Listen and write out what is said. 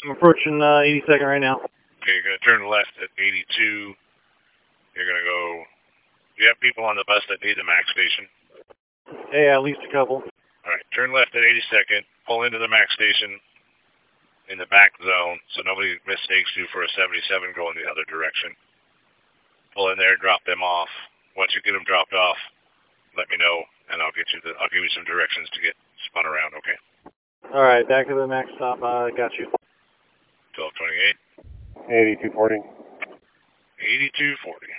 I'm approaching 82nd right now. Okay, you're going to turn left at 82. You're going to go... Do you have people on the bus that need the MAX station? Yeah, at least a couple. All right, turn left at 82nd. Pull into the MAX station in the back zone so nobody mistakes you for a 77 going the other direction. Pull in there, drop them off. Once you get them dropped off, let me know, and I'll give you some directions to get spun around, okay? All right, back to the MAX stop. Got you. 1228. 8240. 8240.